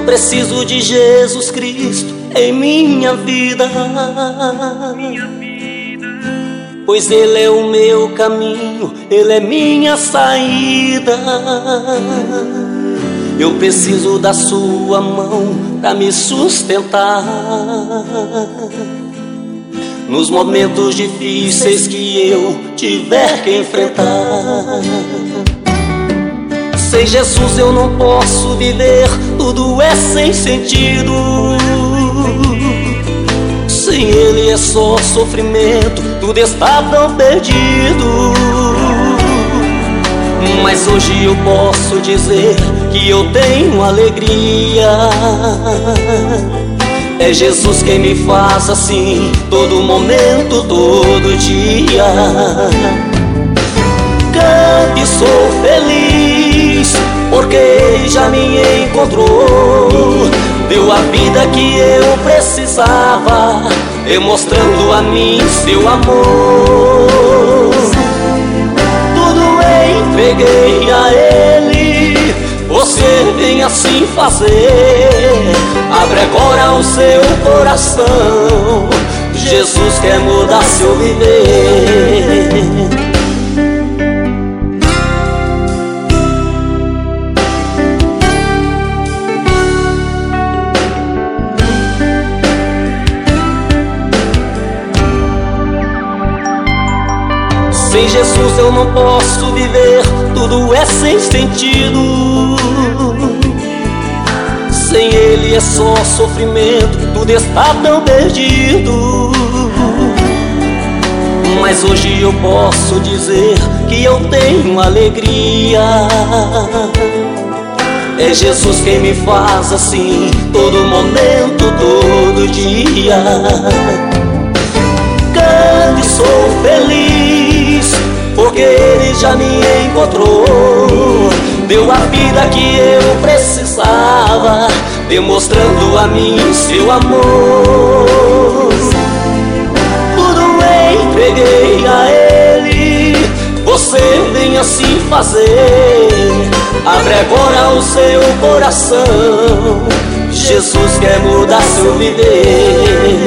Eu preciso de Jesus Cristo em minha vida, pois Ele é o meu caminho, Ele é minha saída. Eu preciso da sua mão pra me sustentar nos momentos difíceis que eu tiver que enfrentar. Sem Jesus eu não posso viver, tudo é sem sentido. Sem Ele é só sofrimento, tudo está tão perdido. Mas hoje eu posso dizer que eu tenho alegria. É Jesus quem me faz assim, todo momento, todo dia. Cante, sou feliz, porque Ele já me encontrou. Deu a vida que eu precisava, demonstrando a mim seu amor. Tudo entreguei a Ele, você vem assim fazer. Abre agora o seu coração, Jesus quer mudar seu viver. Sem Jesus eu não posso viver, tudo é sem sentido. Sem Ele é só sofrimento, tudo está tão perdido. Mas hoje eu posso dizer que eu tenho alegria. É Jesus quem me faz assim, todo momento, todo dia. Cante, sou feliz, porque Ele já me encontrou. Deu a vida que eu precisava, demonstrando a mim seu amor. Tudo entreguei a Ele, você vem assim fazer. Abre agora o seu coração, Jesus quer mudar seu viver.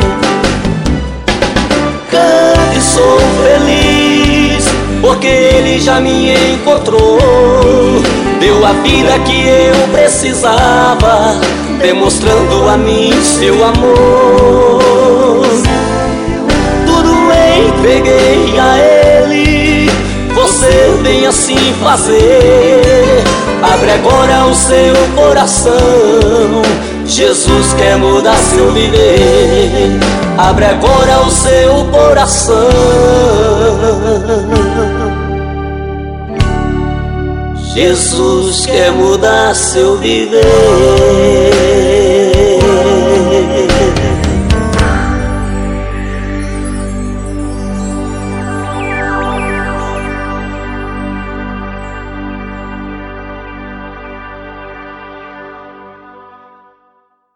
Cante, sou feliz, porque Ele já me encontrou. Deu a vida que eu precisava, demonstrando a mim seu amor. Tudo entreguei a Ele, você vem assim fazer. Abre agora o seu coração, Jesus quer mudar seu viver. Abre agora o seu coração, Jesus quer mudar seu viver.